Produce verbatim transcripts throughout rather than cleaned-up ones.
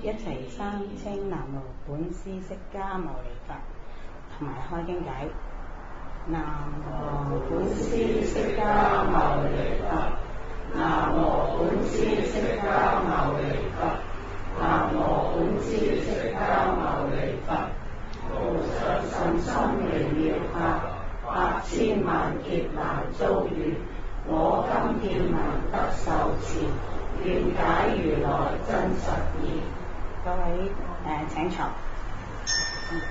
一齊三稱南無本師釋迦牟尼佛，同埋開經偈。南無本師釋迦牟尼佛，南無本師釋迦牟尼佛，南無本師釋迦牟尼佛。無上甚深微妙法，百千萬劫難遭遇。我今見聞得受持，願解如來真實義。各位誒、呃、請坐。嗯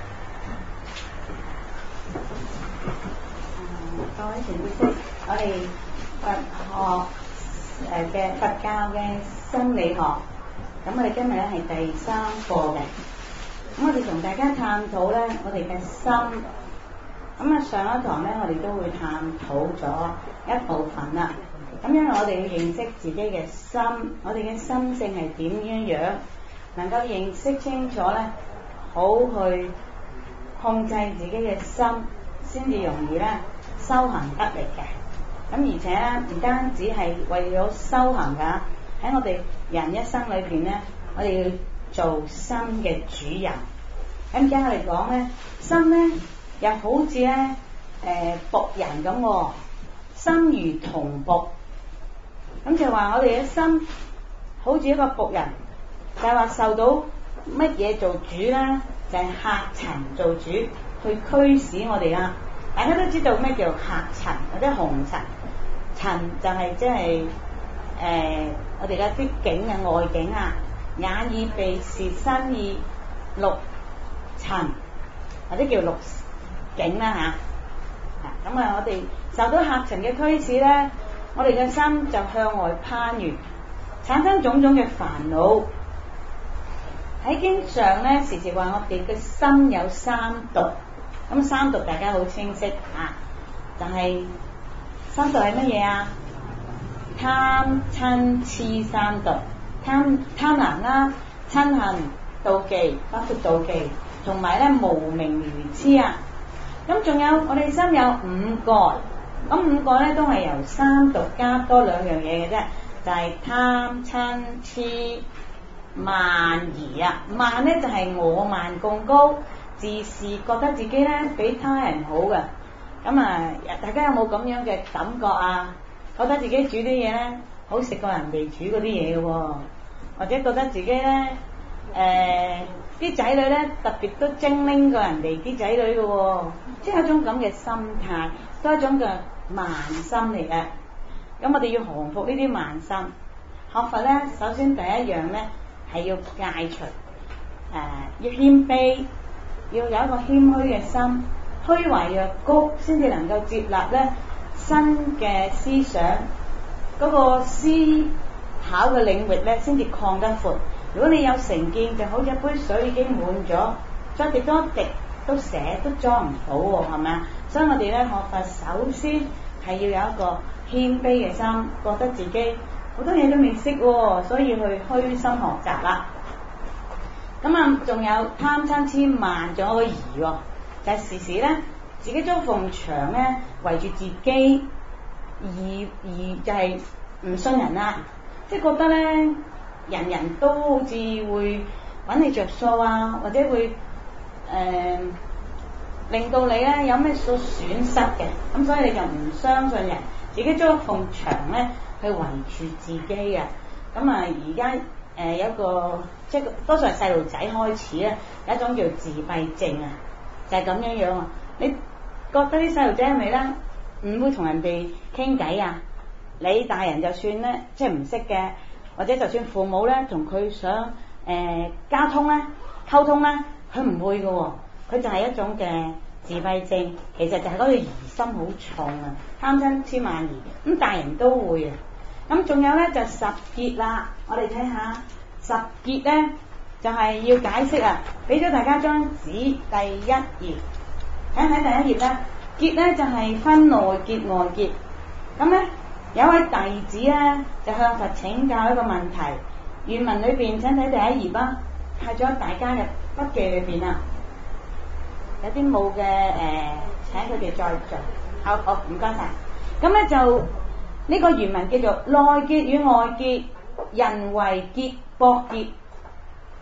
嗯、各位善知識，我哋佛學誒嘅、呃、佛教嘅心理學，咁我哋今日咧係第三課嘅。咁我哋同大家探討咧，我哋嘅心。咁啊，上一堂咧，我哋都會探討咗一部分啦。咁因為我哋要認識自己嘅心，我哋嘅心性係點樣樣，能夠認識清楚咧，好去控制自己嘅心，先至容易咧修行得力嘅。咁而且咧，唔單止係為咗修行㗎，喺我哋人一生裏邊咧，我哋要做心嘅主人。咁而家我哋講咧，心咧。又好似咧，誒、呃、僕人咁、哦，心如僮僕。咁就話我哋嘅心好似一個僕人，就係、是、話受到乜嘢做主啦，就係、是、客塵做主，去驅使我哋啦。大家都知道咩叫客塵或者紅塵，塵就係即係誒我哋嘅啲境嘅外境啊，眼耳鼻舌身意六塵，或者叫六境啦吓，咁啊我哋受到客塵嘅驅使咧，我哋嘅心就向外攀緣，產生種種嘅煩惱。喺經上咧時時話我哋嘅心有三毒，咁三毒大家好清晰啊，就係、是、三毒係乜嘢啊？貪嗔癡三毒，貪貪婪啦、嗔恨、妒忌，包括妒忌，同埋咧無明愚癡啊。咁仲有我哋心有五個，咁五個咧都係由三毒加多兩樣嘢嘅啫，就係、是、貪嗔癡慢疑啊。慢咧就係、是、我慢貢高，自視覺得自己咧比他人好嘅。咁啊，大家有冇咁樣嘅感覺啊？覺得自己煮啲嘢咧好食過人哋煮嗰啲嘢嘅喎，或者覺得自己咧誒啲仔女咧特別都精靈過人哋啲仔女嘅喎，即係一種咁嘅心態，都係一種嘅慢心嚟嘅。咁我哋要降服呢啲慢心。學佛咧，首先第一樣咧係要戒除誒、呃，要謙卑，要有一個謙虛嘅心，虛懷若谷，先至能夠接納咧新嘅思想，嗰、那個思考嘅領域咧先至擴得闊。如果你有成見，就好似一杯水已經滿咗，再滴多滴都瀉都裝唔到喎，係咪啊？所以我哋咧學佛，首先係要有一個謙卑嘅心，覺得自己好多嘢都未識喎，所以去虛心學習啦。咁啊，仲有貪嗔癡慢，仲有個疑喎，就係、是、時時咧自己將埲牆咧圍住自己，而而就係唔信人啦，即係覺得咧。人人都好似會揾你着數啊，或者會誒、呃、令到你咧有咩所損失嘅，咁所以你就唔相信人，自己將埲牆咧去圍住自己嘅。咁啊，而家誒有一個即係多數係細路仔開始咧，有一種叫自閉症啊，就係、是、咁樣樣啊。你覺得啲細路仔係咪咧唔會同人哋傾偈啊？你大人就算咧，即係唔識嘅。或者就算父母咧同佢想誒、呃、交通咧溝通咧，佢唔會嘅喎、哦，佢就係一種嘅自閉症，其實就係嗰個疑心好重啊，貪嗔癡慢疑，咁大人都會啊。咁仲有咧就十結啦，我哋睇下十結咧就係、是、要解釋啊，俾咗大家張紙第一頁，睇睇第一頁咧，結咧就係、是、分內結外結，咁咧。有位弟子咧就向佛請教一個問題，原文裏邊請睇第一頁啦，係咗大家嘅筆記裏邊啦，有啲冇嘅誒，請佢哋再做。好，好唔該晒。咁咧就呢、這個原文叫做內結與外結，人為結，薄結。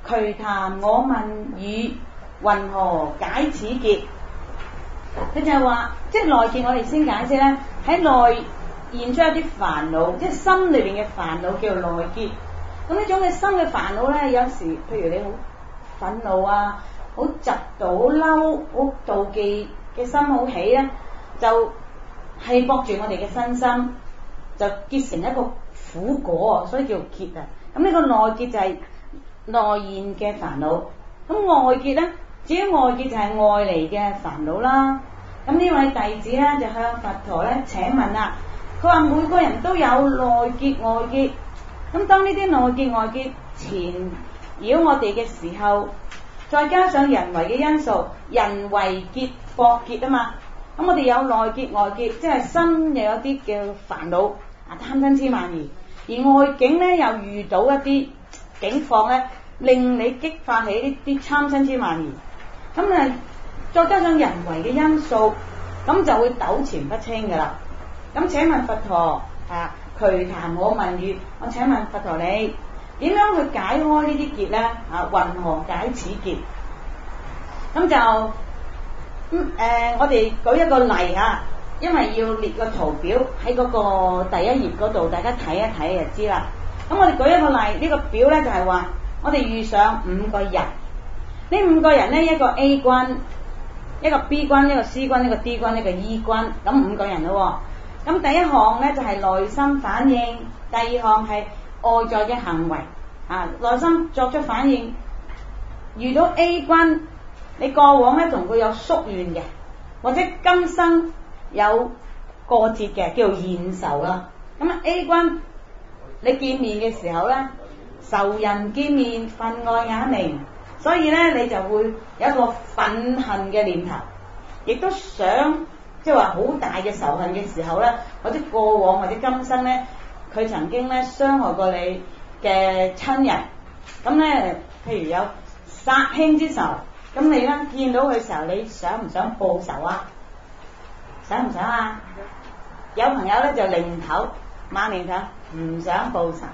瞿曇我問汝，云何解此結？佢就係話，即係內結，我哋先解釋咧，喺內現出一啲煩惱，即係心裏邊嘅煩惱叫做內結。咁呢種嘅心嘅煩惱咧，有時譬如你好憤怒啊，好嫉妒、好嬲、好妒忌嘅心好起咧，就係駁住我哋嘅身心，就結成一個苦果，所以叫結啊。咁呢個內結就係內現嘅煩惱。咁外結咧，至於外結就係外嚟嘅煩惱啦。咁呢位弟子咧就向佛陀咧請問啦，佢話每個人都有內結外結，咁當呢啲內結外結纏繞我哋嘅時候，再加上人為嘅因素，人為結駁結啊嘛，咁我哋有內結外結，即係心又有啲叫煩惱啊，貪嗔痴慢疑，而外境咧又遇到一啲境況咧，令你激發起呢啲貪嗔痴慢疑，咁啊再加上人為嘅因素，咁就會糾纏不清噶啦。咁請問佛陀啊，瞿曇我問汝，我請問佛陀你點樣去解開呢啲結咧？啊，云何解此結？咁就咁誒、嗯呃，我哋舉一個例啊，因為要列個圖表喺嗰個第一頁嗰度，大家睇一睇就知啦。咁我哋舉一個例，呢、呢個表咧就係話，我哋遇上五個人，呢五個人咧，一個 A 君，一個 B 君，一個 C 君，一個 D 君，一個 E 君，咁五個人咯。咁第一項咧就係、是、內心反應，第二項係外在嘅行為啊，內心作出反應。遇到 A 君，你過往咧同佢有宿怨嘅，或者今生有過節嘅，叫做現仇啦。咁啊 A 君，你見面嘅時候咧，仇人見面，分外眼明，所以咧你就會有一個憤恨嘅念頭，亦都想即係話好大嘅仇恨嘅時候咧，或者過往或者今生咧，佢曾經咧傷害過你嘅親人，咁咧譬如有殺兄之仇，咁你咧見到佢嘅時候，你想唔想報仇啊？想唔想啊？有朋友咧就擰頭猛擰頭，唔想報仇。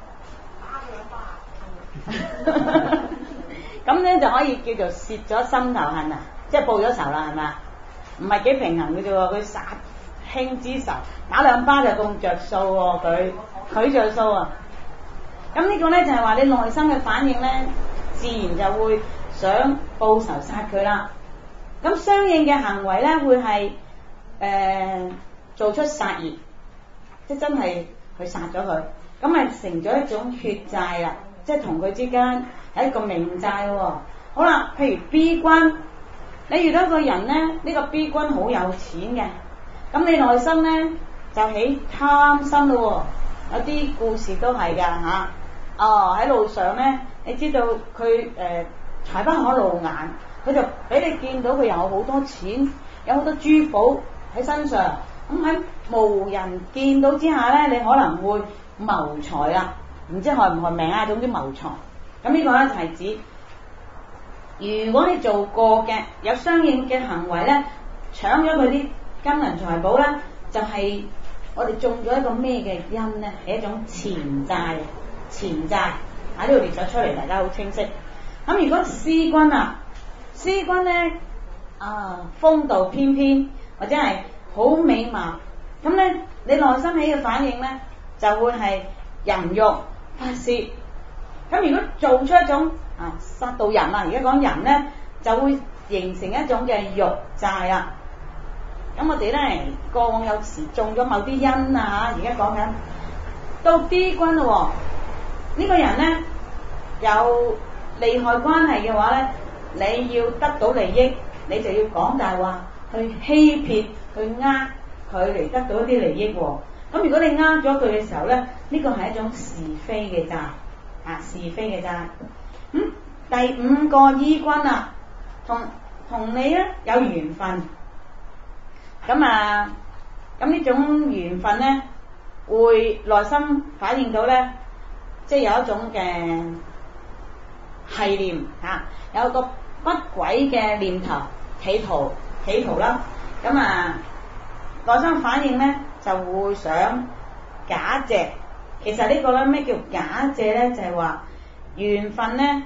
咁咧就可以叫做泄咗心頭恨啊，即係報咗仇啦，係咪？唔係幾平衡嘅啫喎，佢殺兄之仇，打兩巴就咁着數喎，佢佢着數啊。咁呢個咧就係話你內心嘅反應咧，自然就會想報仇殺佢啦。咁相應嘅行為咧會係誒、呃、做出殺業，即係真係去殺咗佢，咁咪成咗一種血債啦。即係同佢之間係一個命債喎。好啦，譬如 B 君，你遇到一個人咧，呢、呢個 B 君好有錢嘅，咁你內心咧就起貪心咯。有啲故事都係㗎嚇。哦，喺路上咧，你知道佢誒財不可露眼，佢就俾你見到佢有好多錢，有好多珠寶喺身上。咁喺無人見到之下咧，你可能會謀財啦。唔知害唔害命啊，總之謀財。咁呢個咧就係指，如果你做過嘅有相應嘅行為咧，搶咗佢啲金銀財寶咧，就係、是、我哋種咗一個咩嘅因咧？係一種錢債，錢債喺呢度列咗出嚟，大家好清晰。咁如果 C 君啊 ，C 君咧啊風度翩翩，或者係好美貌，咁咧你內心起嘅反應咧就會係淫欲。發洩，咁如果做出一種啊殺到人啊，而家講人咧就會形成一種嘅欲債啦。咁我哋咧過往有時種咗某啲因啊，而家講緊到 D 君咯，呢、這個人咧有利害關係嘅話咧，你要得到利益，你就要講大話，去欺騙，去呃佢嚟得到一啲利益喎。咁如果你呃咗佢嘅時候咧，呢個係一種是非嘅債，啊是非嘅債。咁、嗯、第五個 E 君啊，同同你咧有緣分，咁啊咁呢種緣分咧會內心反映到咧，即係有一種嘅係念嚇，有個不軌嘅念頭，企圖企圖啦，咁啊內心反應咧。就會想假借，其實呢個咧咩叫假借咧？就係話緣分咧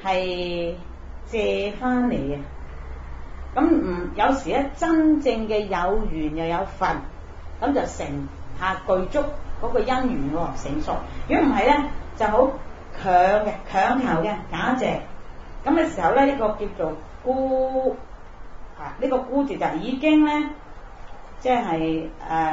係借翻嚟嘅。咁唔有時咧，真正嘅有緣又有份，咁就成下具足嗰個因緣喎，成熟。如果唔係咧，就好強嘅強求嘅假借。咁嘅時候咧，呢、這個叫做孤啊，呢、這個孤字就已經咧，即係誒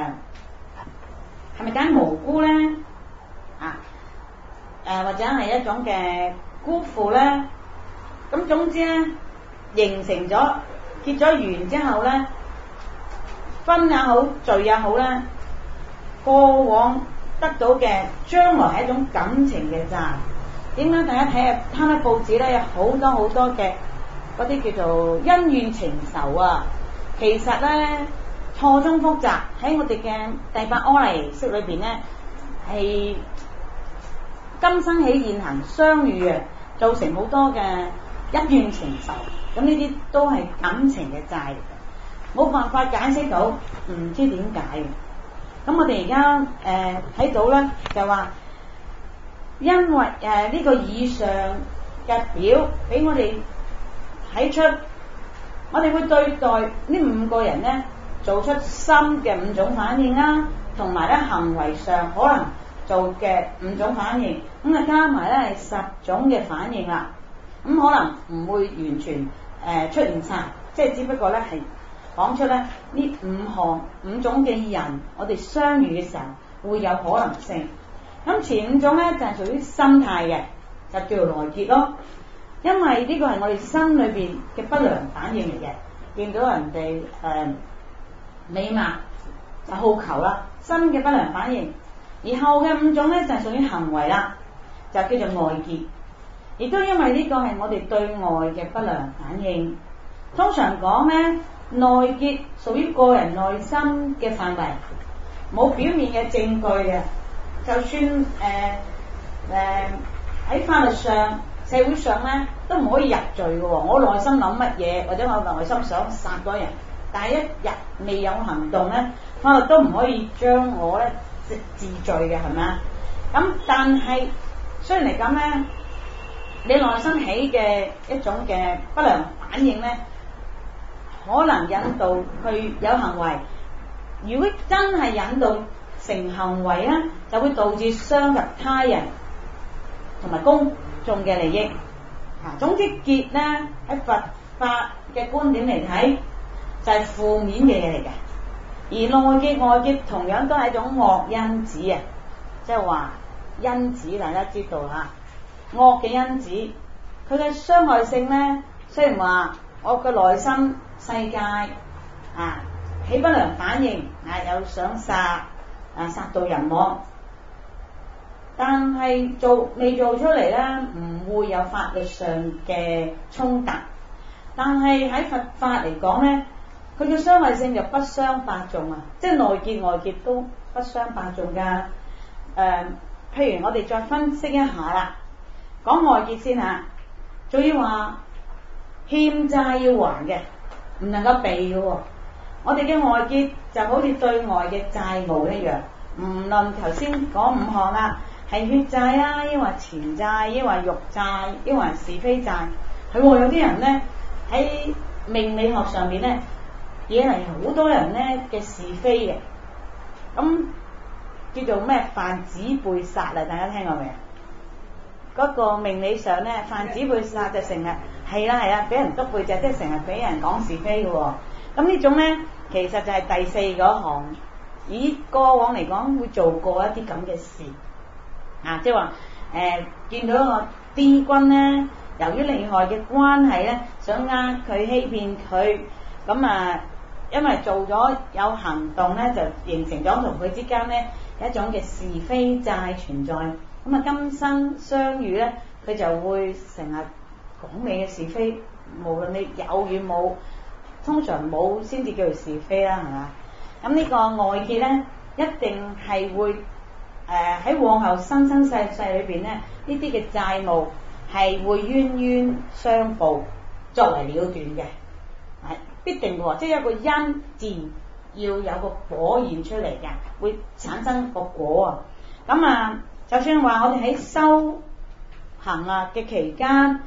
係咪解無辜咧？啊誒、呃、或者係一種嘅辜負咧？咁總之咧，形成咗結咗緣之後咧，分也好，聚也好咧，過往得到嘅將來係一種感情嘅債。點解大家睇下攤喺報紙咧，有好多好多嘅嗰啲叫做恩怨情仇啊？其實咧錯綜複雜，喺我哋嘅第八阿賴耶識裏邊咧，係今生起現行相遇啊，造成好多嘅恩怨情仇。咁呢啲都係感情嘅債嚟嘅，冇辦法解釋到，唔知點解嘅。咁我哋而家誒睇到咧，就話因為誒呢、呃這個以上嘅表俾我哋睇出，我哋會對待呢五個人咧做出心嘅五種反應啦，同埋咧行為上可能做嘅五種反應，咁啊加埋咧係十種嘅反應啦。咁可能唔會完全誒、呃、出現晒，即係只不過咧係講出咧呢五項五種嘅人，我哋相遇嘅時候會有可能性。咁前五種咧就係屬於心態嘅，就叫做內結咯。因為呢個係我哋心裏邊嘅不良反應嚟嘅，見到人哋誒美貌就好求啦，心嘅不良反應。而後嘅五種咧就係屬於行為啦，就叫做外結。亦都因為呢個係我哋對外嘅不良反應。通常講咧，內結屬於個人內心嘅範圍，冇表面嘅證據嘅。就算誒誒喺法律上、社會上咧，都唔可以入罪嘅喎。我內心諗乜嘢，或者我內心想殺嗰人，但係一日未有行動咧，法律都唔可以將我咧治罪嘅，係咪啊？咁但係雖然嚟講咧，你內心起嘅一種嘅不良反應咧，可能引導佢有行為。如果真係引導成行為咧，就會導致傷及他人同埋公眾嘅利益。啊，總之結咧喺佛法嘅觀點嚟睇，就係、是、負面嘅嘢嚟嘅。而內結外結同樣都係一種惡因子啊，即係話因子大家知道嚇，惡嘅因子，佢嘅傷害性咧，雖然話我嘅內心世界啊起不良反應啊，有想殺啊殺到人亡，但係做未做出嚟咧，唔會有法律上嘅衝突。但係喺佛法嚟講咧，佢嘅傷害性就不相伯仲啊，即係內結外結都不相伯仲噶。誒、呃，譬如我哋再分析一下啦，講外結先吓，仲要話欠債要還嘅，唔能夠避嘅。我哋嘅外結就好似對外嘅債務一樣，唔論頭先講五項啦，係血債啊，抑或錢債，抑或肉債，抑或是非債，係有啲人咧喺命理學上面咧惹嚟好多人咧嘅是非嘅，咁叫做咩犯子背殺啊？大家聽過未啊？嗰、那個命理上咧犯子背殺就成日係啦係啦，俾人督背脊，即係成日俾人講是非嘅喎。咁呢種咧，其實就係第四嗰行，以過往嚟講會做過一啲咁嘅事啊，即係話誒見到一個帝君咧，由於利害嘅關係咧，想呃佢欺騙佢，咁啊，因為做咗有行動咧，就形成咗同佢之間咧一種嘅是非債存在。咁啊，今生相遇咧，佢就會成日講你嘅是非，無論你有與冇。通常冇先至叫做是非啦，係嘛？咁呢個外結咧，一定係會誒喺、呃、往後生生世世裏邊咧，呢啲嘅債務係會冤冤相報作為了斷嘅，係必定嘅喎。即係有個因自然要有個果現出嚟嘅，會產生個果啊。咁啊，就算話我哋喺修行啊嘅期間，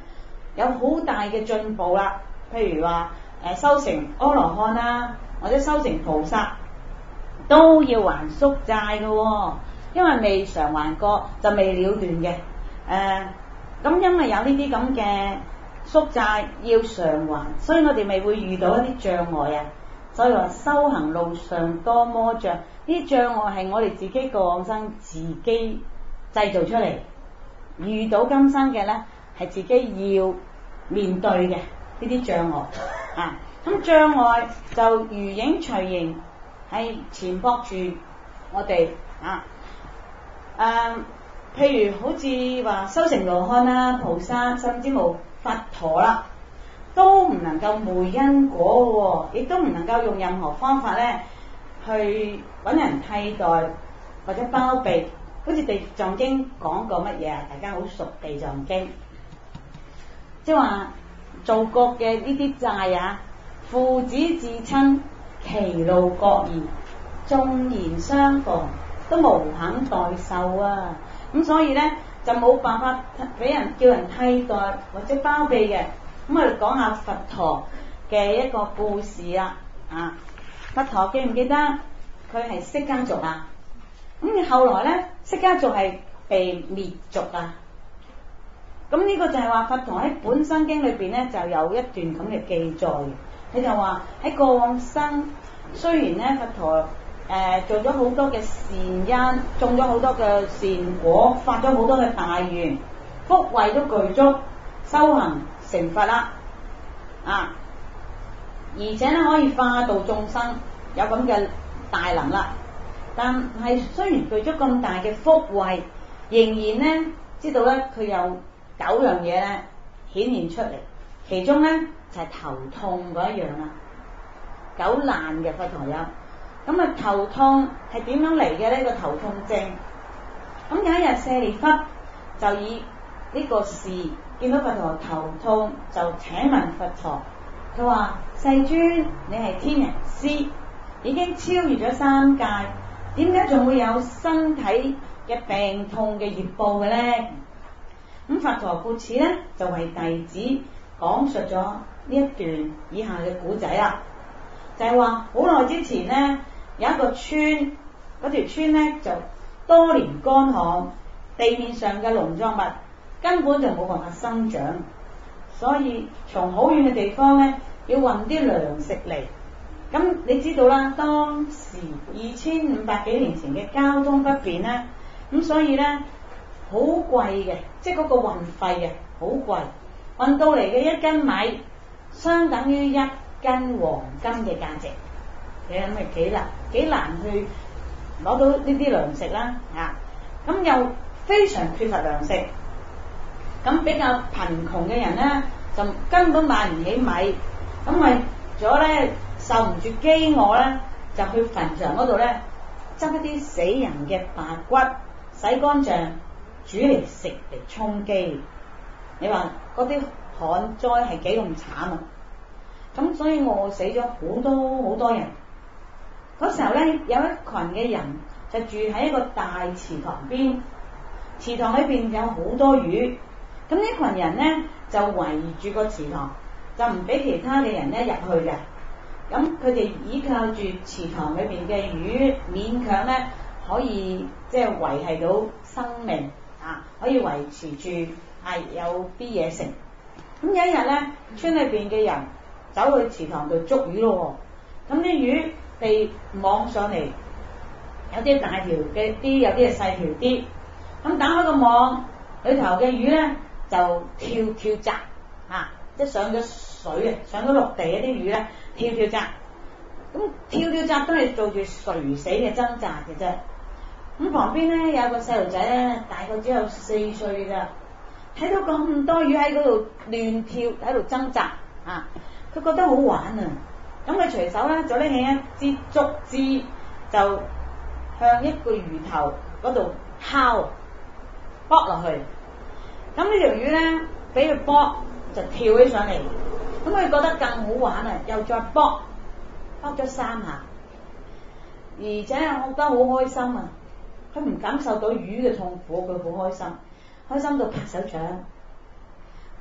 有好大嘅進步啦。譬如話誒修成阿羅漢啦，或者修成菩薩，都要還宿債嘅喎，因為未償還過就未了斷嘅。誒、呃、咁因為有呢啲咁嘅宿債要償還，所以我哋咪會遇到一啲障礙啊。所以話修行路上多魔障，呢啲障礙係我哋自己過往生自己製造出嚟，遇到今生嘅咧係自己要面對嘅呢啲障礙啊。咁障礙就如影隨形，係纏縛住我哋啊。誒、啊，譬如好似話修成羅漢啦、菩薩，甚至冇佛陀啦，都唔能夠昧因果嘅，亦都唔能夠用任何方法咧去揾人替代或者包庇。好似地藏經講過乜嘢啊？大家好熟地藏經，即係話做國嘅呢啲債啊，父子至親，歧路各異，縱然相逢，都無肯代受啊！咁所以咧就冇辦法俾人叫人替代或者包庇嘅。咁我哋講下佛陀嘅一個故事啦。啊，佛陀記唔記得佢係釋迦族啊？咁後來咧，釋迦族係被滅族啊。咁呢個就係話佛陀喺本生經裏邊咧就有一段咁嘅記載嘅。佢就話喺過往生，雖然咧佛陀誒、呃、做咗好多嘅善因，種咗好多嘅善果，發咗好多嘅大願，福慧都具足，修行成佛啦啊！而且咧可以化度眾生，有咁嘅大能啦。但係雖然具足咁大嘅福慧，仍然咧知道咧佢有九樣嘢咧顯現出嚟，其中咧就係、是、頭痛嗰一樣啦。九難嘅佛陀有，咁啊頭痛係點樣嚟嘅呢？這個頭痛症，咁有一日舍利弗就以呢個事見到佛陀頭痛，就請問佛陀，佢話世尊，你係天人師，已經超越咗三界，點解仲會有身體嘅病痛嘅業報嘅咧？咁佛陀故此咧就為弟子講述咗呢一段以下嘅古仔啦，就係話好耐之前咧有一個村，嗰條村咧就多年乾旱，地面上嘅農作物根本就冇辦法生長，所以從好遠嘅地方咧要運啲糧食嚟。咁你知道啦，當時二千五百幾年前嘅交通不便咧，咁所以咧好貴嘅，即係嗰個運費啊，好貴。運到嚟嘅一斤米，相等於一斤黃金嘅價值。你諗係幾難幾難去攞到呢啲糧食啦啊！咁又非常缺乏糧食，咁比較貧窮嘅人咧就根本買唔起米，咁為咗咧受唔住飢餓咧，就去墳場嗰度咧執一啲死人嘅白骨，洗乾淨煮嚟食嚟充飢。你話嗰啲旱災係幾咁慘啊！咁所以餓死咗好多好多人。嗰時候咧有一群嘅人就住喺一個大池塘邊，池塘裏邊有好多魚。咁呢群人咧就圍住個池塘，就唔俾其他嘅人咧入去嘅。咁佢哋依靠住池塘裏邊嘅魚，勉強咧可以即係維繫到生命啊，可以維持住係有啲嘢食。咁有一日咧，村裏邊嘅人走去池塘度捉魚咯。咁啲魚被網上嚟，有啲大條嘅啲，有啲係細條啲。咁打開個網，裏頭嘅魚咧就跳跳紮啊，即係上咗水啊，上咗陸地嗰啲魚咧跳跳紮。咁跳跳紮都係做住垂死嘅掙扎嘅啫。咁旁邊咧有個細路仔咧，大概只有四歲咋，睇到咁多魚喺嗰度亂跳，喺度掙扎啊，佢覺得好玩啊！咁佢隨手咧就拎起一支竹枝，就向一個魚頭嗰度敲，剝落去。咁呢條魚咧俾佢剝就跳起上嚟，咁佢覺得更好玩啊！又再剝，剝咗三下，而且我覺得好開心啊！佢唔感受到魚嘅痛苦，佢好開心，開心到拍手掌。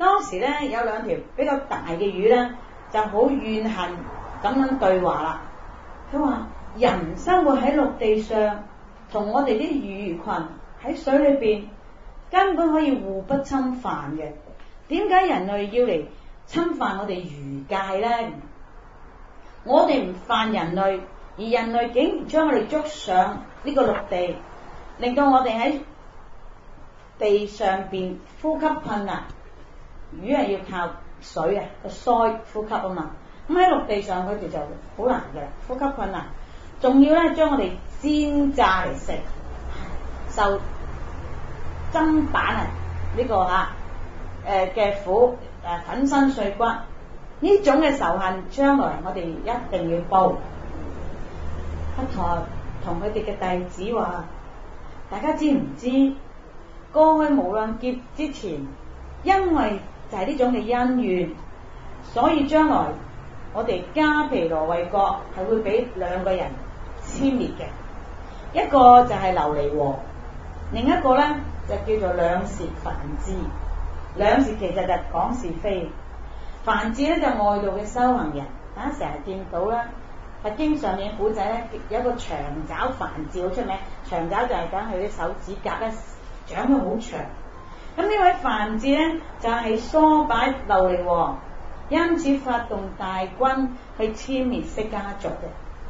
當時咧有兩條比較大嘅魚咧，就好怨恨咁樣對話啦。佢話：人生活喺陸地上，同我哋啲魚群喺水裏邊，根本可以互不侵犯嘅。點解人類要嚟侵犯我哋魚界咧？我哋唔犯人類，而人類竟然將我哋捉上呢個陸地，令到我哋喺地上邊呼吸困難。魚係要靠水啊個鰓呼吸啊嘛，咁喺陸地上佢哋就好難嘅呼吸困難，仲要咧將我哋煎炸嚟食，受砧板啊呢個啊誒嘅苦誒粉身碎骨，呢種嘅仇恨將來我哋一定要報。佛陀同佢哋嘅弟子話：大家知唔知過去無量劫之前，因為就係呢種嘅恩怨，所以將來我哋迦毗羅衛國係會俾兩個人殲滅嘅，一個就係琉璃王，另一個咧就叫做兩舌梵志。兩舌其實就講是非，梵志咧就外道嘅修行人。大家成日見到啦，佛經上面古仔咧有一個長爪梵志好出名，長爪就係講佢啲手指甲咧長得好長。咁呢位梵志咧就係唆擺琉璃王，因此發動大軍去殲滅釋迦族嘅。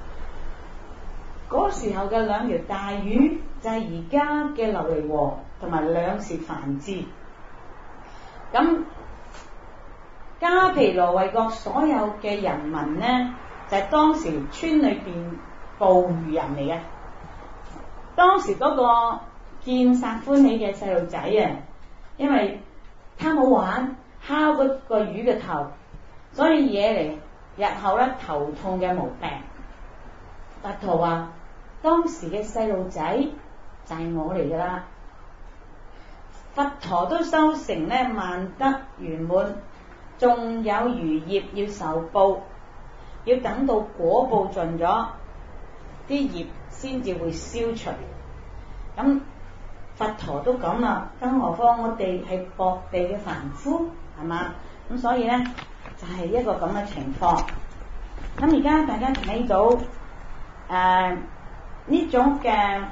嗰時候嘅兩條大魚就係而家嘅琉璃王同埋兩舌梵志。咁迦毗羅衛國所有嘅人民咧，就係、是、當時村裏邊捕魚人嚟嘅。當時嗰個見殺歡喜嘅細路仔啊！因為貪好玩，敲嗰個魚嘅頭，所以惹嚟日後咧頭痛嘅毛病。佛陀話：當時嘅細路仔就係我嚟噶啦。佛陀都修成咧萬德圓滿，仲有餘業要受報，要等到果報盡咗，啲業先至會消除。咁佛陀都講啦，更何況我哋係薄地嘅凡夫，係嘛？咁所以咧就係、是、一個咁嘅情況。咁而家大家睇到誒呢、呃、種嘅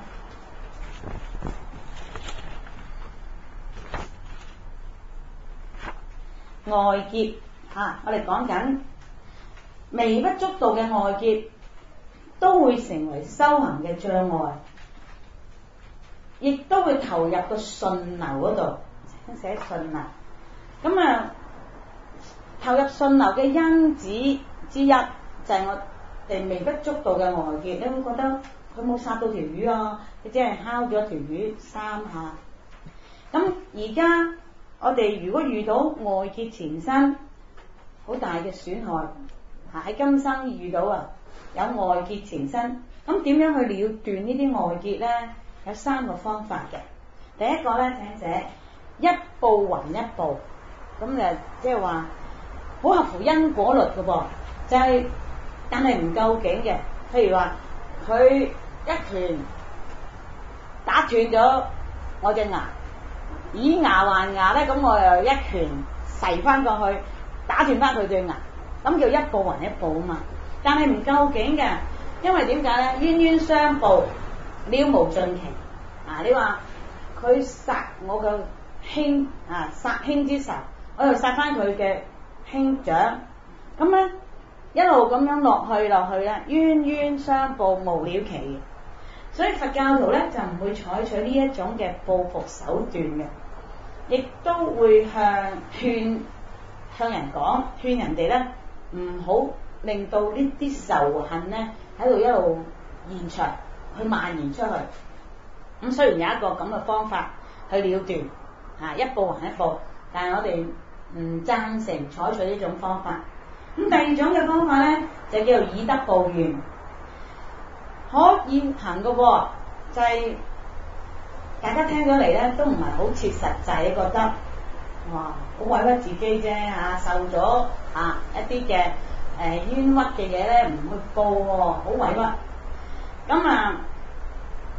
外劫啊，我哋講緊微不足道嘅外劫，都會成為修行嘅障礙。亦都會投入個順流嗰度，寫順流。咁啊，投入順流嘅因子之一就係、是、我哋微不足道嘅外劫。你會覺得佢冇殺到條魚啊，佢只係敲咗條魚三下。咁而家我哋如果遇到外劫纏身，好大嘅損害，喺今生遇到啊有外劫纏身，咁點樣去了斷呢啲外劫咧？有三個方法嘅。第一個咧，請寫一報還一報，咁就即係話好合乎因果律嘅噃，就係、是、但係唔夠勁嘅。譬如話佢一拳打斷咗我隻牙，以牙還牙咧，咁我又一拳噬翻過去打斷翻佢對牙，咁叫一報還一報啊嘛。但係唔夠勁嘅，因為點解咧？冤冤相報，了無盡期啊！你話佢殺我個兄啊，殺兄之仇，我又殺翻佢嘅兄長，咁咧一路咁樣落去落去咧，冤冤相報無了期。所以佛教徒咧就唔會採取呢一種嘅報復手段嘅，亦都會向勸向人講，勸人哋咧唔好令到呢啲仇恨咧喺度一路延長。去蔓延出去，咁雖然有一個咁嘅方法去了斷，啊一報還一報，但係我哋唔贊成採取呢種方法。咁第二種嘅方法咧，就叫做以德報怨，可以行嘅喎，就係、是、大家聽咗嚟咧都唔係好切實際，你覺得哇好委屈自己啫嚇，受咗啊一啲嘅誒冤屈嘅嘢咧，唔去報喎，好委屈。咁啊，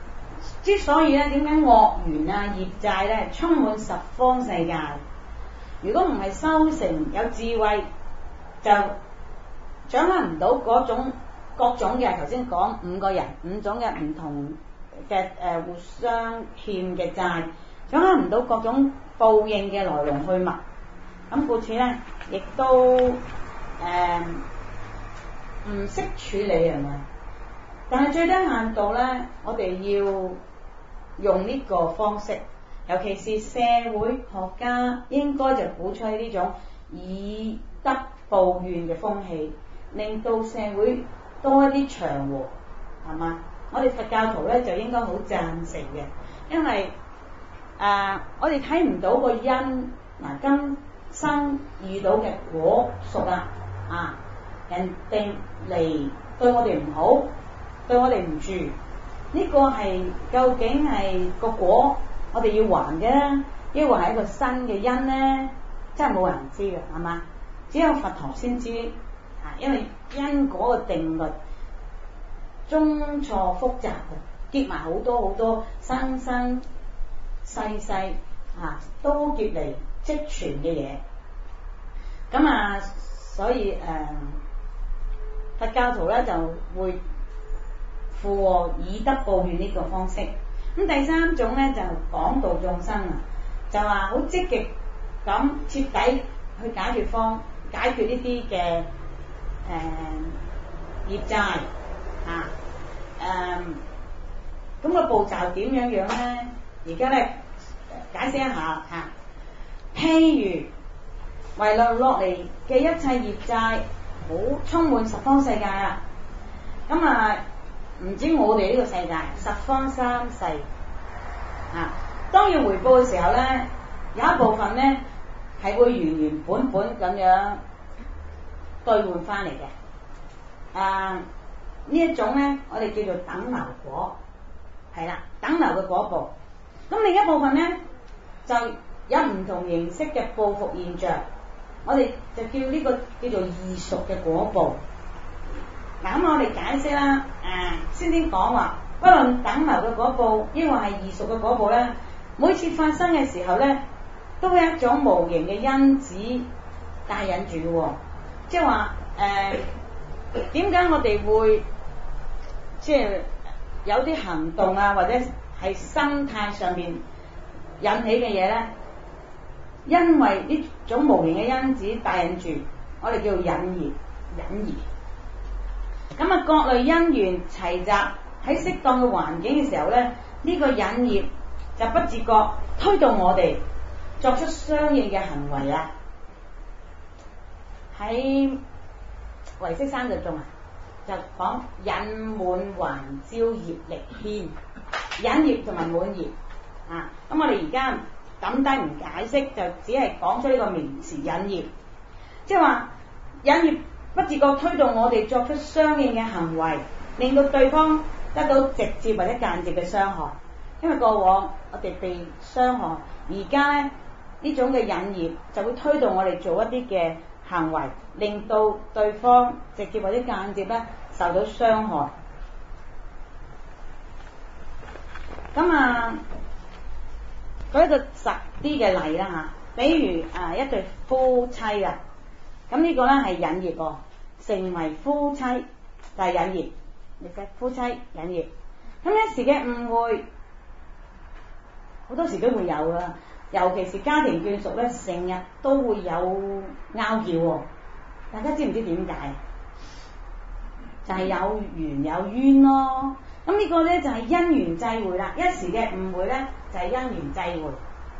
之所以咧，點解惡緣啊、業債咧充滿十方世界， 如果唔係修成有智慧，就掌握唔到嗰種各種嘅頭先講五個人五種嘅唔同嘅誒、呃、互相欠嘅債，掌握唔到各種報應嘅來龍去脈，咁故此咧亦都誒唔識處理係咪？但係最低限度咧，我哋要用呢個方式，尤其是社會學家應該就鼓吹呢種以德報怨嘅風氣，令到社會多一啲祥和，係嘛？我哋佛教徒咧就應該好贊成嘅，因為誒、呃、我哋睇唔到個因，嗱今生遇到嘅果熟啦，啊人哋嚟對我哋唔好，對我哋唔住，呢、這個係究竟係個果，我哋要還嘅，抑或係一個新嘅因咧？真係冇人知嘅，係嘛？只有佛陀先知，啊，因為因果嘅定律中錯複雜嘅，結埋好多好多生生世世啊，都結嚟積存嘅嘢。咁啊，所以誒、呃，佛教徒咧就會附和以德報怨呢個方式。咁第三種咧就廣度眾生啊，就話好積極咁徹底去解決方解決呢啲嘅誒業債啊，誒咁個步驟點樣樣咧？而家咧解釋一下嚇、啊。譬如遺留落嚟嘅一切業債，好充滿十方世界啊！咁啊〜唔止我哋呢個世界，十方三世啊！當要回報嘅時候咧，有一部分咧係會原原本本咁樣兌換翻嚟嘅。啊，呢一種咧，我哋叫做等流果，係啦，等流嘅果報。咁另一部分咧，就有唔同形式嘅報復現象，我哋就叫呢個叫做異熟嘅果報。嗱，咁我哋解釋啦，誒先先講話，不論等流嘅果報，抑或係異熟嘅果報咧，每次發生嘅時候咧，都係一種無形嘅因子帶引住嘅喎，即係話誒點解我哋會即係有啲行動啊，或者係心態上面引起嘅嘢咧？因為呢種無形嘅因子帶引住，我哋叫做引業，引業。咁啊，各類因緣齊集喺適當嘅環境嘅時候咧，呢、這個引業就不自覺推動我哋作出相應嘅行為啊！喺唯識三就中啊，就講引滿還招業力牽，引業同埋滿業啊！咁我哋而家抌低唔解釋，就只係講出呢個名詞引業，即係話引業不自覺推動我哋作出相應嘅行為，令到對方得到直接或者間接嘅傷害。因為過往我哋被傷害，而家咧呢種嘅引業就會推動我哋做一啲嘅行為，令到對方直接或者間接咧受到傷害。咁啊，舉一個實啲嘅例啦嚇，比如啊一對夫妻啊。咁呢個咧係引業喎，成為夫妻就係引業，你嘅夫妻引業。咁一時嘅誤會，好多時都會有噶，尤其是家庭眷屬咧，成日都會有拗撬喎。大家知唔知點解？就係、是、有緣有冤咯。咁呢個咧就係因緣際會啦。一時嘅誤會咧就係因緣際會。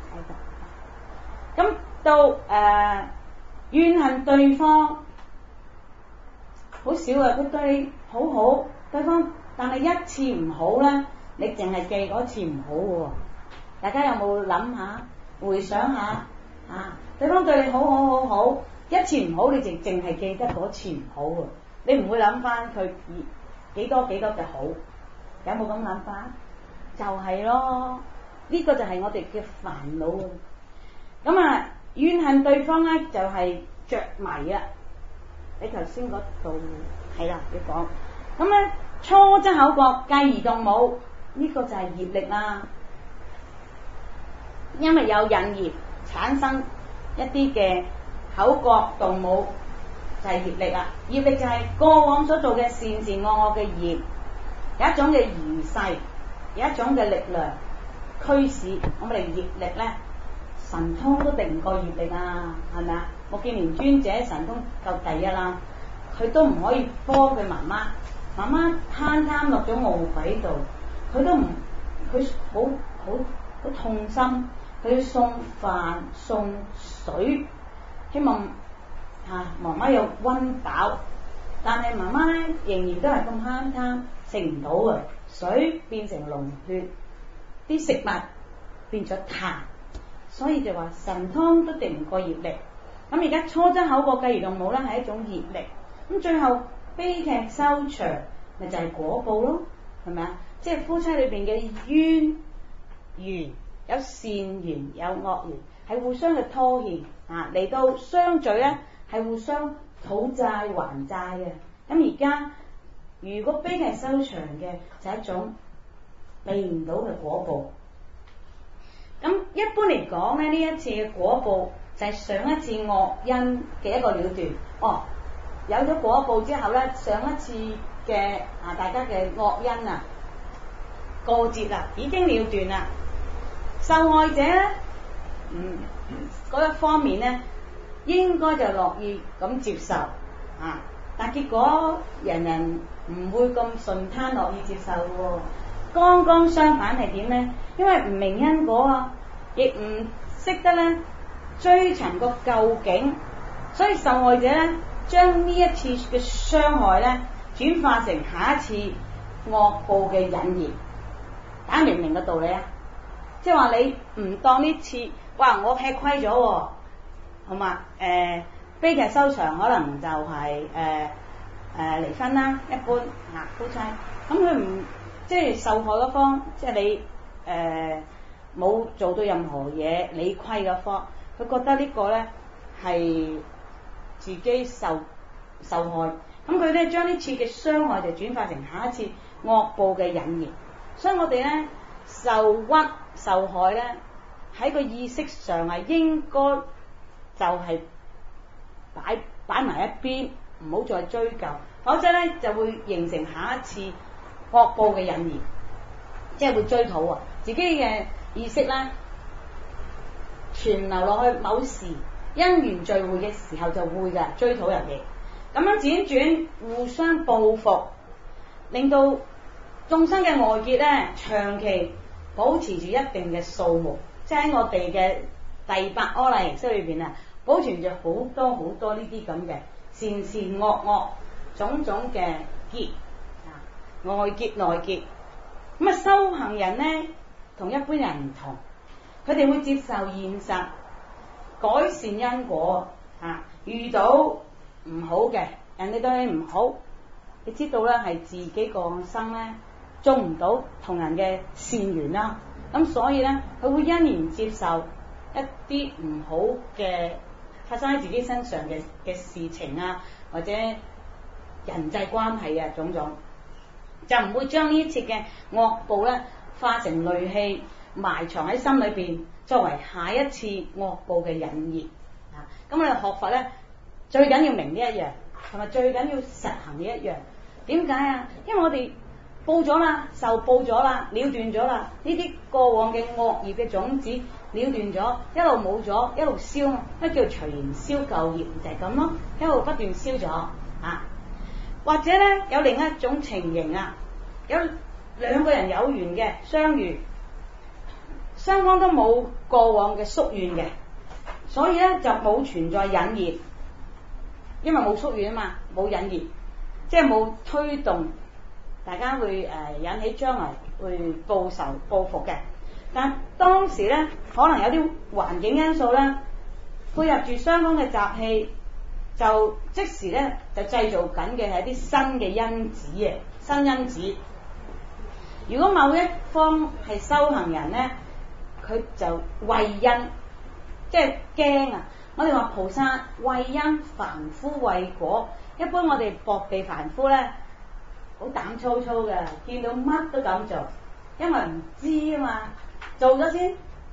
咁到誒。呃怨恨對方，好少啊！佢對你好好，對方但係一次唔好咧，你淨係記嗰次唔好嘅喎。大家有冇諗下、回想下啊？對方對你好好好好，一次唔好，你淨淨係記得嗰次唔好喎，你唔會諗翻佢幾多幾多嘅好，有冇咁諗法？就係、是、咯，呢、這個就係我哋嘅煩惱。咁啊〜怨恨對方咧就係、是、着迷啊！你頭先嗰度係啦，要講咁咧，初則口角，繼而動武，呢、這個就係業力啦。因為有引業產生一啲嘅口角動武，就係業力啊。業力就係過往所做嘅善善惡惡嘅業，有一種嘅餘勢，有一種嘅力量驅使我哋業力咧。神通都敵唔過業力啊，係咪啊？目犍連尊者神通夠第一啦，佢都唔可以科佢媽媽，媽媽攤攤落咗餓鬼度，佢都唔，佢好好好痛心，佢要送飯送水，希望嚇媽媽有溫飽，但係媽媽咧仍然都係咁慳貪，食唔到嘅水變成膿血，啲食物變咗痰。所以就話神通都敵唔過業力，咁而家初則口角繼而動武咧係一種業力，咁最後悲劇收場咪就係、是、果報咯，係咪啊？即係夫妻裏邊嘅冤緣，有善緣有惡緣，係互相嘅拖欠啊，嚟到相聚咧係互相討債還債嘅。咁而家如果悲劇收場嘅就係一種避唔到嘅果報。咁一般嚟講咧，呢一次嘅果報就係上一次惡因嘅一個了斷。哦，有咗果報之後咧，上一次嘅啊大家嘅惡因啊過節啦，已經了斷啦。受害者咧，嗯嗰一方面咧，應該就樂意咁接受啊，但結果人人唔會咁順攤樂意接受喎。剛剛相反係點咧？因為唔明因果啊，亦唔識得咧追尋個究竟，所以受害者咧將呢一次嘅傷害咧轉化成下一次惡報嘅引燃。大家明唔明個道理啊？即係話你唔當呢次，哇！我吃虧咗喎，好嘛？誒、呃，悲劇收場可能就係誒誒離婚啦，一般啊夫妻，咁佢唔。即係受害嗰方，即係你誒冇、呃、做到任何嘢，理虧嗰方，佢覺得呢個咧係自己受受害，咁佢咧將呢次嘅傷害就轉化成下一次惡報嘅引燃。所以我哋咧受屈受害咧喺個意識上係應該就係擺擺埋一邊，唔好再追究，否則咧就會形成下一次惡報嘅引燃，即係會追討啊！自己嘅意識咧，傳流落去某時因緣聚會嘅時候就會嘅追討人哋，咁樣輾轉互相報復，令到眾生嘅外結咧長期保持住一定嘅數目，即係喺我哋嘅第八阿賴耶識裏邊啊，保存住好多好多呢啲咁嘅善善惡惡種種嘅結。外結內結，咁啊修行人咧同一般人唔同，佢哋會接受現實，改善因果啊。遇到唔好嘅人哋對你唔好，你知道咧係自己個生咧做唔到同人嘅善緣啦，咁所以咧佢會欣然接受一啲唔好嘅發生喺自己身上嘅嘅事情啊，或者人際關係啊種種。就唔會將呢一次嘅惡報咧化成戾氣，埋藏喺心裏邊，作為下一次惡報嘅引燃啊！咁我哋學佛咧，最緊要明呢一樣，同埋最緊要實行呢一樣。點解啊？因為我哋報咗啦，受報咗啦，了斷咗啦，呢啲過往嘅惡業嘅種子了斷咗，一路冇咗，一路燒，乜叫隨緣燒舊業？就係咁咯，一路不斷燒咗啊！或者咧有另一種情形啊，有兩個人有緣嘅相遇，雙方都冇過往嘅宿怨嘅，所以咧就冇存在引燃，因為冇宿怨啊嘛，冇引燃，即係冇推動大家會誒、呃、引起將來會報仇報復嘅。但當時咧可能有啲環境因素咧配合住雙方嘅習氣，就即時咧就製造緊嘅係一啲新嘅因子嘅新因子。如果某一方係修行人咧，佢就畏因，即係驚啊！我哋話菩薩畏因，凡夫畏果。一般我哋薄地凡夫咧，好膽粗粗嘅，見到乜都敢做，因為唔知啊嘛，做咗先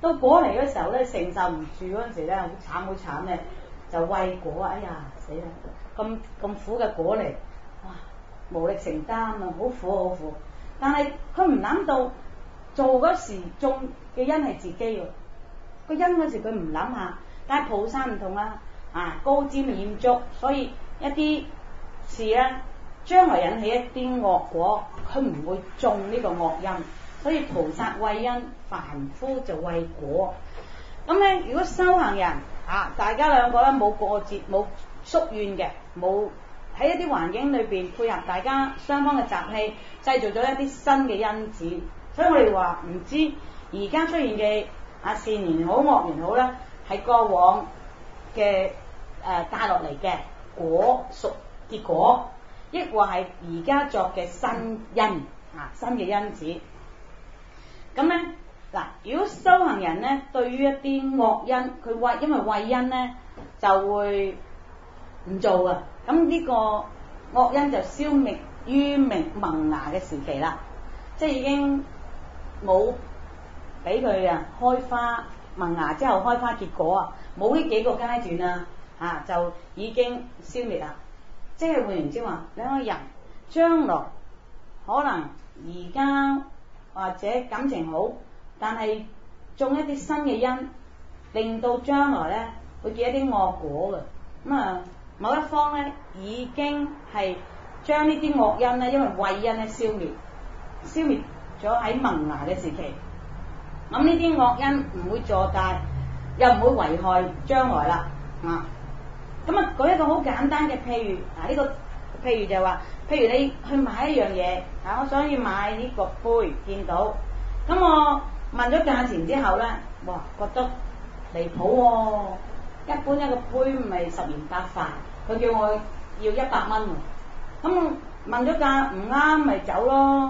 到果嚟嘅時候咧，承受唔住嗰陣時咧，好慘好慘咧，就餵果啊！哎呀死啦！咁咁苦嘅果嚟，哇無力承擔啊，好苦好苦。但係佢唔諗到做嗰時種嘅因係自己喎，個因嗰時佢唔諗下。但係菩薩唔同啊，啊高瞻遠矚，所以一啲事咧將來引起一啲惡果，佢唔會種呢個惡因。所以菩薩畏因，凡夫就畏果。咁咧，如果修行人啊，大家兩個咧冇過節，冇宿怨嘅，冇喺一啲環境裏邊配合大家雙方嘅習氣，製造咗一啲新嘅因子。所以我哋話唔知而家出現嘅啊善緣好惡緣好啦，係過往嘅誒帶落嚟嘅果屬結果，抑或係而家作嘅新因啊新嘅因子。咁咧嗱，如果修行人咧對於一啲惡因，佢畏因為畏因咧就會唔做啊。咁呢個惡因就消滅於明萌芽嘅時期啦，即係已經冇俾佢啊開花萌芽之後開花結果啊，冇呢幾個階段啊，啊就已經消滅啦。即係換言之話，兩個人將來可能而家或者感情好，但係種一啲新嘅因，令到將來咧會結一啲惡果嘅。咁啊，某一方咧已經係將呢啲惡因咧，因為畏因咧消滅，消滅咗喺萌芽嘅時期。咁呢啲惡因唔會坐大，又唔會危害將來啦。啊，咁啊舉一個好簡單嘅譬如，啊呢個譬如就話，譬如你去買一樣嘢，啊我想要買呢個杯，見到，咁我問咗價錢之後咧，哇覺得離譜喎，一般一個杯唔係十元八塊，佢叫我要一百蚊喎，咁我問咗價唔啱咪走咯。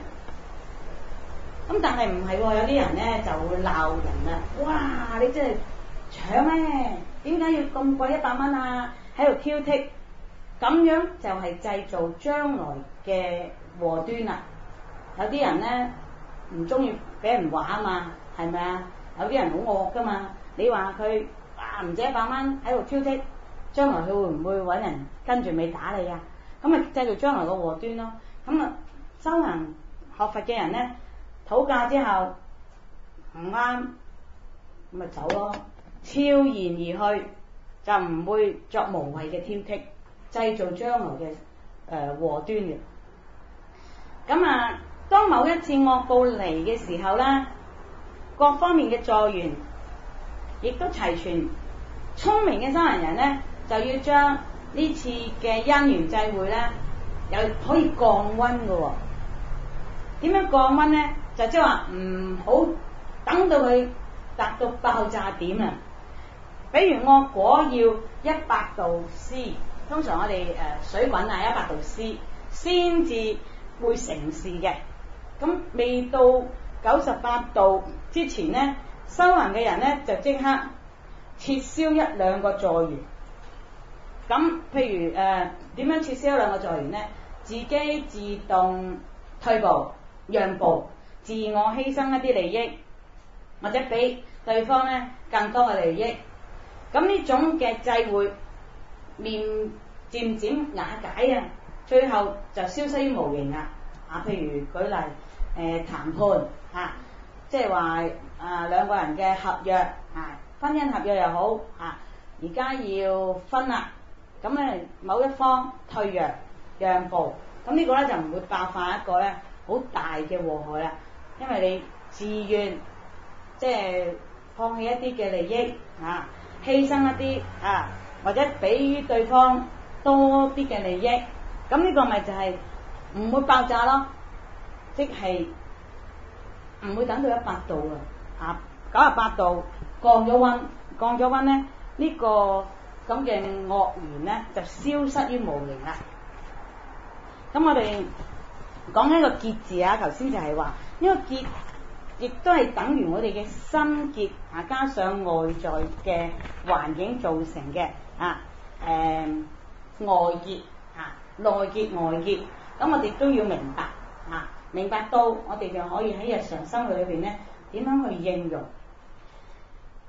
咁但係唔係喎，有啲人咧就會鬧人啦，哇你真係搶咩？點解要咁貴一百蚊啊？喺度挑剔，咁樣就係製造將來嘅禍端啦。有啲人咧唔中意俾人話啊嘛，係咪啊？有啲人好惡噶嘛，你話佢哇唔值一百蚊喺度挑剔，將來佢會唔會揾人跟住尾打你啊？咁咪製造將來個禍端咯。咁啊修行學佛嘅人咧，討價之後唔啱，咁咪走咯，悄然而去，就唔會作無謂嘅挑剔，製造將來嘅誒禍端嘅。咁啊，當某一次惡報嚟嘅時候咧，各方面嘅助緣亦都齊全，聰明嘅修行人咧就要將呢次嘅因緣際會咧，又可以降溫嘅喎。點樣降溫咧？就即係話唔好等到佢達到爆炸點啊！比如惡果要一百度 C， 通常我哋誒、呃、水滾啊一百度 C 先至會成事嘅。咁未到九十八度之前咧，修行嘅人咧就即刻撤銷一兩個助緣。咁譬如誒點、呃、樣撤銷一兩個助緣咧？自己自動退步、讓步。自我犧牲一啲利益，或者俾對方咧更多嘅利益，咁呢種嘅際會面漸漸瓦解啊，最後就消失於無形啊！啊，譬如舉例誒、呃、談判啊，即係話啊兩個人嘅合約啊，婚姻合約又好啊，而家要分啦，咁咧某一方退讓讓步，咁呢個咧就唔會爆發一個咧好大嘅禍害啦。因為你自願即係放棄一啲嘅利益啊，犧牲一啲啊，或者俾予對方多啲嘅利益，咁呢個咪就係唔會爆炸咯，即係唔會等到一百度啊，九十八度降咗溫，降咗溫咧，呢個咁嘅惡緣咧就消失於無形啦。咁我哋講緊個結字啊，頭先就係話。呢個結亦都係等於我哋嘅心結啊，加上外在嘅環境造成嘅啊，誒、呃、外結啊，內結外結，咁我哋都要明白啊，明白到我哋就可以喺日常生活裏邊咧點樣去應用。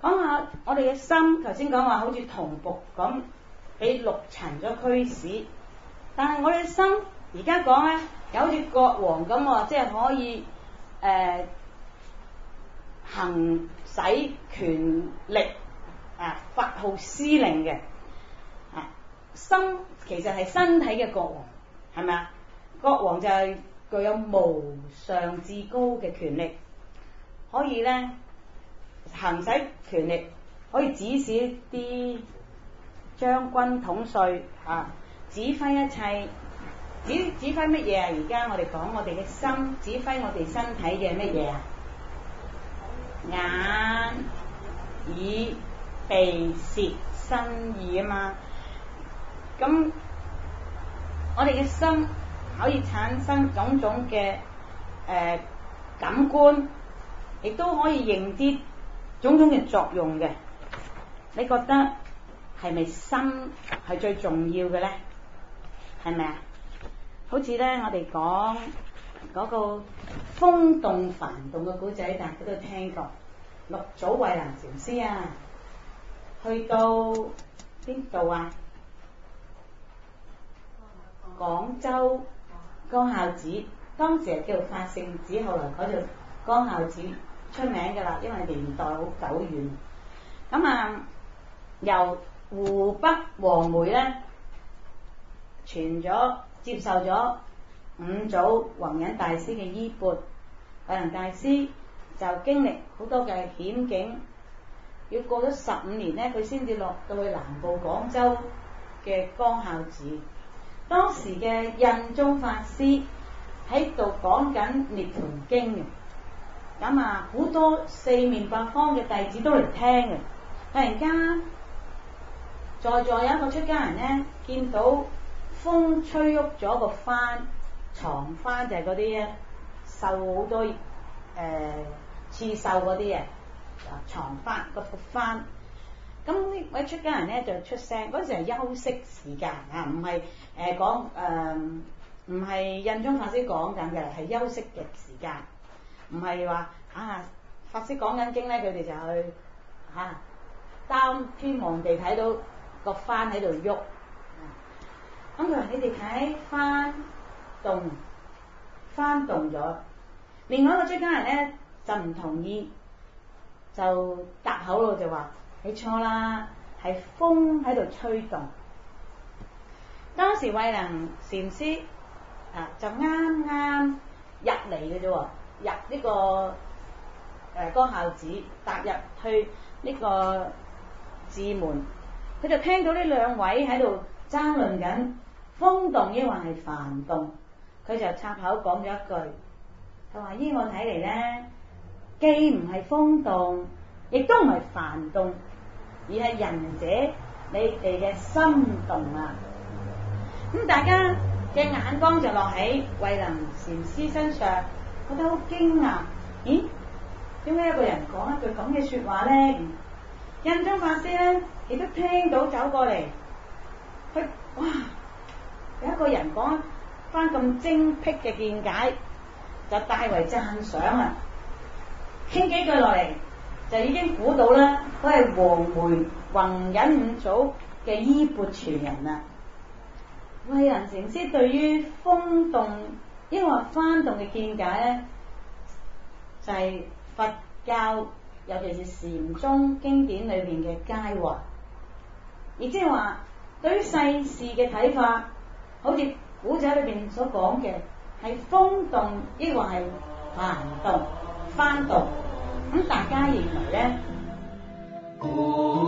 講下我哋嘅心，頭先講話好似銅僕咁，俾陸塵咗驅使。但係我哋嘅心而家講咧，有好似國王咁喎，即係可以誒、呃、行使權力啊，發號施令嘅啊。心其實係身體嘅國王，係咪啊？國王就係具有無上至高嘅權力，可以咧行使權力，可以指使啲將軍統帥啊，指揮一切。指指揮乜嘢啊？而家我哋講我哋嘅心，指揮我哋身體嘅乜嘢啊？眼、耳、鼻、舌、身、意啊嘛。咁我哋嘅心可以產生種種嘅誒、呃、感官，亦都可以認知種種嘅作用嘅。你覺得係咪心係最重要嘅咧？係咪啊？好似咧，我哋講嗰個風動幡動嘅古仔，大家都聽過。六祖慧能禪師啊，去到邊度啊？廣州江孝子，當時係叫做法性寺，後來改做江孝子，出名㗎啦，因為年代好久遠。咁啊，由湖北黃梅咧傳咗。接受咗五祖弘忍大師嘅衣缽，慧能大師就經歷好多嘅險境，要過咗十五年咧，佢先至落到去南部廣州嘅江孝寺。當時嘅印宗法師喺度講緊《涅槃經》嘅，咁啊好多四面八方嘅弟子都嚟聽嘅。突然間，在座有一個出家人咧，見到風吹喐咗個幡，床幡就係嗰啲繡好多誒刺繡嗰啲啊，床幡個幅幡。咁呢位出家人咧就出聲，嗰陣時係休息時間啊，唔係誒講誒，唔係印宗法師講緊嘅，係休息嘅時間，唔係話啊法師講緊經咧，佢哋就去嚇擔天望地睇到個幡喺度喐。咁佢話：你哋睇幡動，幡動咗。另外一個出家人咧就唔同意，就答口咯，就話：你錯啦，係風喺度吹動。當時慧能禪師啊就啱啱入嚟嘅啫喎，入呢、這個誒、呃、江孝寺，踏入去呢個寺門，佢就聽到呢兩位喺度爭論緊。風動抑或係幡動，佢就插口講咗一句，佢話：依我睇嚟咧，既唔係風動，亦都唔係幡動，而係仁者你哋嘅心動啊！咁大家嘅眼光就落喺慧能禪師身上，覺得好驚訝。咦？點解一個人講一句咁嘅説話咧？印宗法師咧亦都聽到走過嚟，佢哇！有一個人講翻咁精闢嘅見解，就大為讚賞啊！傾幾句落嚟，就已經估到啦，都係黃梅弘忍五祖嘅衣缽傳人啦。慧能禪師對於風動抑或幡動嘅見解咧，就係、是、佛教尤其是禪宗經典裏邊嘅佳話，亦即係話對於世事嘅睇法。好似古仔裏邊所講嘅，係風動抑或係幡動、幡動，咁大家認為咧？